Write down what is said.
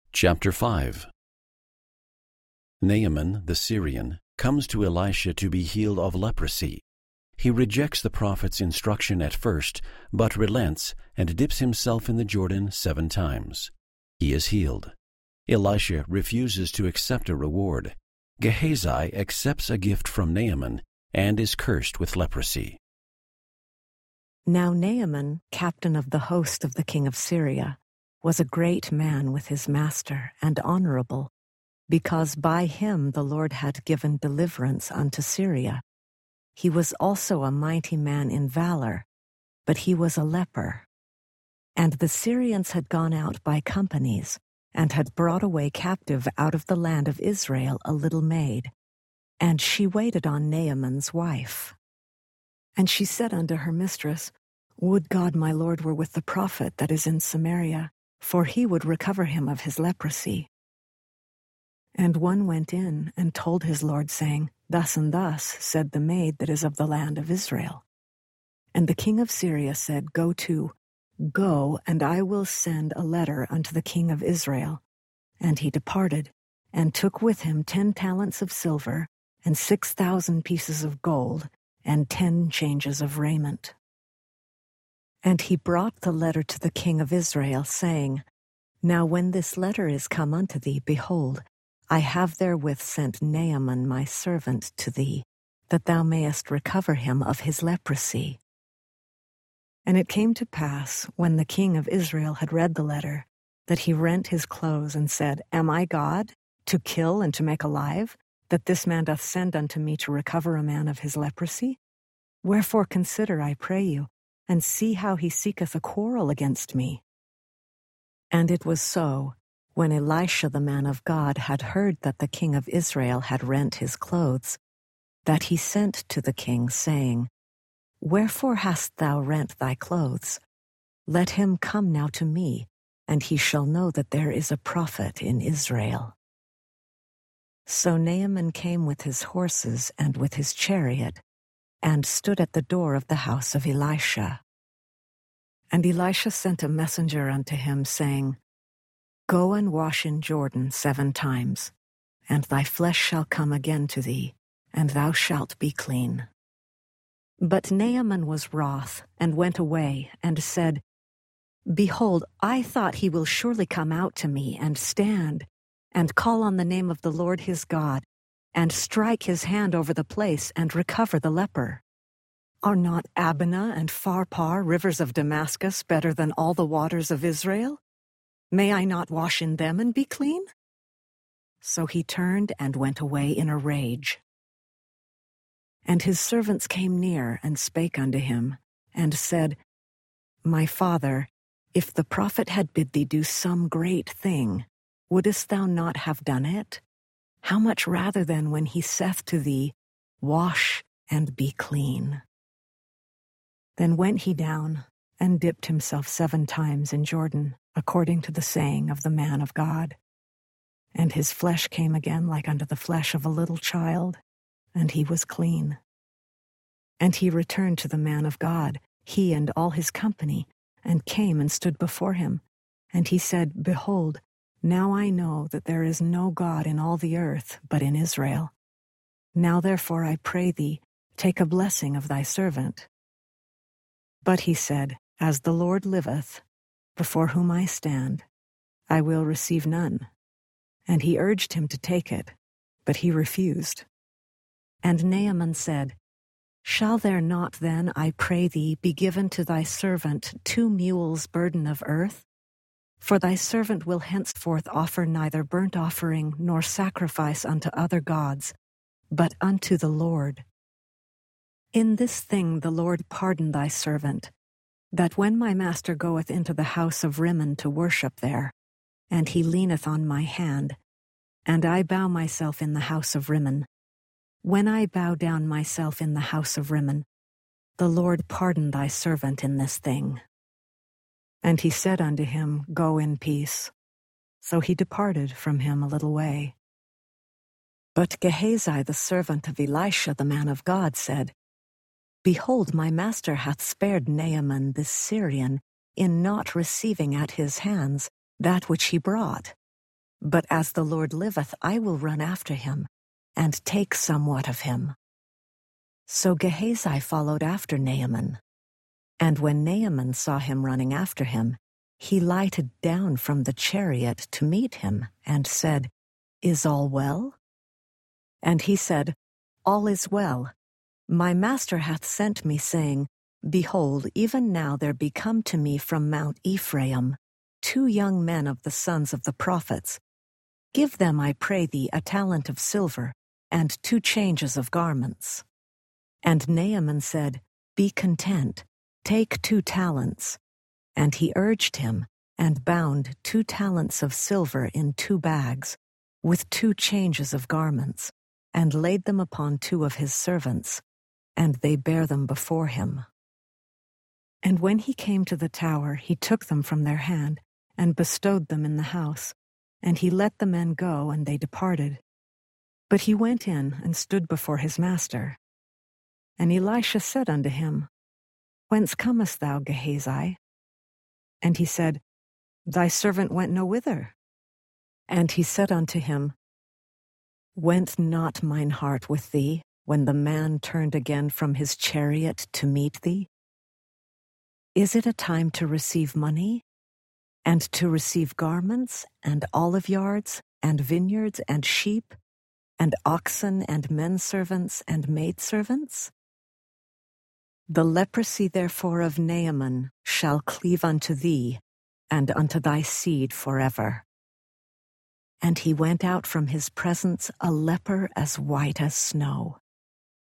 Chapter 5. Naaman the Syrian comes to Elisha to be healed of leprosy. He rejects the prophet's instruction at first, but relents and dips himself in the Jordan 7 times. He is healed. Elisha refuses to accept a reward. Gehazi accepts a gift from Naaman and is cursed with leprosy. Now Naaman, captain of the host of the king of Syria, was a great man with his master and honorable, because by him the Lord had given deliverance unto Syria. He was also a mighty man in valor, but he was a leper. And the Syrians had gone out by companies, and had brought away captive out of the land of Israel a little maid, and she waited on Naaman's wife. And she said unto her mistress, Would God my Lord were with the prophet that is in Samaria, for he would recover him of his leprosy. And one went in and told his lord, saying, Thus and thus said the maid that is of the land of Israel. And the king of Syria said, Go, and I will send a letter unto the king of Israel. And he departed, and took with him 10 talents of silver, and 6,000 pieces of gold, and 10 changes of raiment. And he brought the letter to the king of Israel, saying, Now when this letter is come unto thee, behold, I have therewith sent Naaman my servant to thee, that thou mayest recover him of his leprosy. And it came to pass, when the king of Israel had read the letter, that he rent his clothes, and said, Am I God, to kill and to make alive, that this man doth send unto me to recover a man of his leprosy? Wherefore consider, I pray you, and see how he seeketh a quarrel against me. And it was so, when Elisha the man of God had heard that the king of Israel had rent his clothes, that he sent to the king, saying, Wherefore hast thou rent thy clothes? Let him come now to me, and he shall know that there is a prophet in Israel. So Naaman came with his horses and with his chariot, and stood at the door of the house of Elisha. And Elisha sent a messenger unto him, saying, Go and wash in Jordan 7 times, and thy flesh shall come again to thee, and thou shalt be clean. But Naaman was wroth, and went away, and said, Behold, I thought he will surely come out to me, and stand, and call on the name of the Lord his God, and strike his hand over the place, and recover the leper. Are not Abana and Pharpar, rivers of Damascus, better than all the waters of Israel? May I not wash in them and be clean? So he turned and went away in a rage. And his servants came near and spake unto him, and said, My father, if the prophet had bid thee do some great thing, wouldest thou not have done it? How much rather then when he saith to thee, Wash and be clean? Then went he down, and dipped himself 7 times in Jordan, according to the saying of the man of God. And his flesh came again like unto the flesh of a little child, and he was clean. And he returned to the man of God, he and all his company, and came and stood before him. And he said, Behold, now I know that there is no God in all the earth but in Israel. Now therefore I pray thee, take a blessing of thy servant. But he said, As the Lord liveth, before whom I stand, I will receive none. And he urged him to take it, but he refused. And Naaman said, Shall there not then, I pray thee, be given to thy servant 2 mules' burden of earth? For thy servant will henceforth offer neither burnt offering nor sacrifice unto other gods, but unto the Lord. In this thing the Lord pardon thy servant, that when my master goeth into the house of Rimmon to worship there, and he leaneth on my hand, and I bow myself in the house of Rimmon, when I bow down myself in the house of Rimmon, the Lord pardon thy servant in this thing. And he said unto him, Go in peace. So he departed from him a little way. But Gehazi the servant of Elisha the man of God said, Behold, my master hath spared Naaman this Syrian in not receiving at his hands that which he brought. But as the Lord liveth, I will run after him, and take somewhat of him. So Gehazi followed after Naaman. And when Naaman saw him running after him, he lighted down from the chariot to meet him, and said, Is all well? And he said, All is well. My master hath sent me, saying, Behold, even now there be come to me from Mount Ephraim 2 young men of the sons of the prophets. Give them, I pray thee, a talent of silver, and 2 changes of garments. And Naaman said, Be content, take 2 talents. And he urged him, and bound 2 talents of silver in 2 bags, with 2 changes of garments, and laid them upon 2 of his servants, and they bare them before him. And when he came to the tower, he took them from their hand, and bestowed them in the house. And he let the men go, and they departed. But he went in and stood before his master. And Elisha said unto him, Whence comest thou, Gehazi? And he said, Thy servant went no whither. And he said unto him, Went not mine heart with thee, when the man turned again from his chariot to meet thee? Is it a time to receive money, and to receive garments, and olive yards, and vineyards, and sheep, and oxen, and men servants, and maidservants? The leprosy therefore of Naaman shall cleave unto thee, and unto thy seed forever. And he went out from his presence a leper as white as snow.